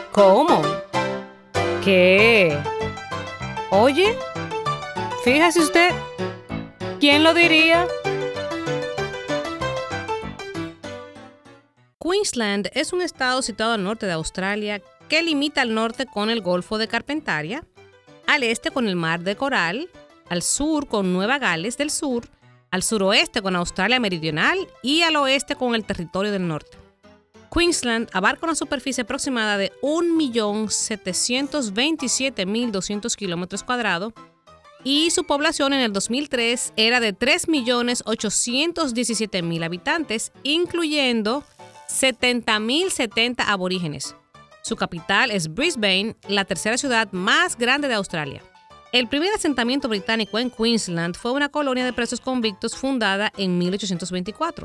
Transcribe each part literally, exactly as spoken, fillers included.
¿Cómo? ¿Qué? Oye, fíjese usted, ¿quién lo diría? Queensland es un estado situado al norte de Australia que limita al norte con el Golfo de Carpentaria, al este con el Mar de Coral, al sur con Nueva Gales del Sur, al suroeste con Australia Meridional y al oeste con el Territorio del Norte. Queensland abarca una superficie aproximada de un millón setecientos veintisiete mil doscientos kilómetros cuadrados y su población en el dos mil tres era de tres millones ochocientos diecisiete mil habitantes, incluyendo setenta mil setenta aborígenes. Su capital es Brisbane, la tercera ciudad más grande de Australia. El primer asentamiento británico en Queensland fue una colonia de presos convictos fundada en mil ochocientos veinticuatro.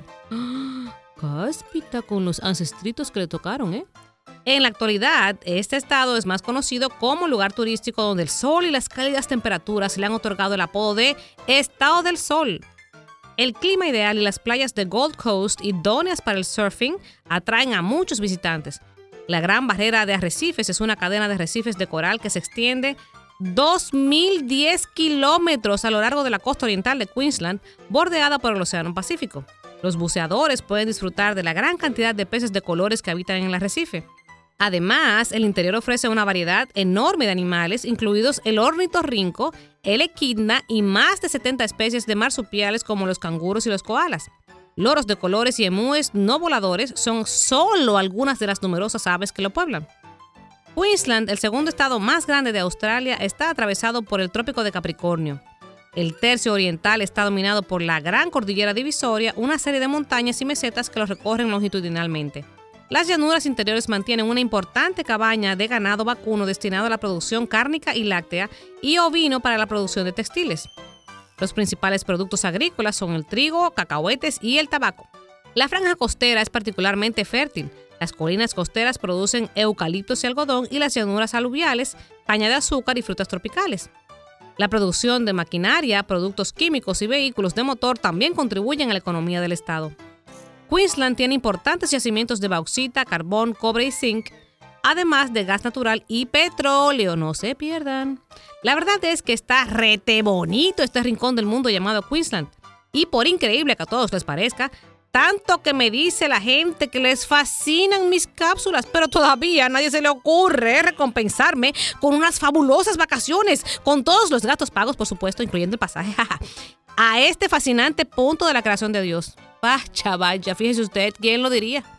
Cáspita con los ancestritos que le tocaron, ¿eh? En la actualidad, este estado es más conocido como lugar turístico donde el sol y las cálidas temperaturas le han otorgado el apodo de Estado del Sol. El clima ideal y las playas de Gold Coast, idóneas para el surfing, atraen a muchos visitantes. La Gran Barrera de Arrecifes es una cadena de arrecifes de coral que se extiende dos mil diez kilómetros a lo largo de la costa oriental de Queensland, bordeada por el Océano Pacífico. Los buceadores pueden disfrutar de la gran cantidad de peces de colores que habitan en el arrecife. Además, el interior ofrece una variedad enorme de animales, incluidos el ornitorrinco, el equidna y más de setenta especies de marsupiales como los canguros y los koalas. Loros de colores y emúes no voladores son solo algunas de las numerosas aves que lo pueblan. Queensland, el segundo estado más grande de Australia, está atravesado por el Trópico de Capricornio. El tercio oriental está dominado por la Gran Cordillera Divisoria, una serie de montañas y mesetas que lo recorren longitudinalmente. Las llanuras interiores mantienen una importante cabaña de ganado vacuno destinado a la producción cárnica y láctea y ovino para la producción de textiles. Los principales productos agrícolas son el trigo, cacahuetes y el tabaco. La franja costera es particularmente fértil. Las colinas costeras producen eucaliptos y algodón y las llanuras aluviales, caña de azúcar y frutas tropicales. La producción de maquinaria, productos químicos y vehículos de motor también contribuyen a la economía del estado. Queensland tiene importantes yacimientos de bauxita, carbón, cobre y zinc, además de gas natural y petróleo. No se pierdan. La verdad es que está rete bonito este rincón del mundo llamado Queensland. Y por increíble que a todos les parezca, tanto que me dice la gente que les fascinan mis cápsulas, pero todavía a nadie se le ocurre recompensarme con unas fabulosas vacaciones, con todos los gastos pagos, por supuesto, incluyendo el pasaje, a este fascinante punto de la creación de Dios. Vaya, vaya, fíjese usted, ¿quién lo diría?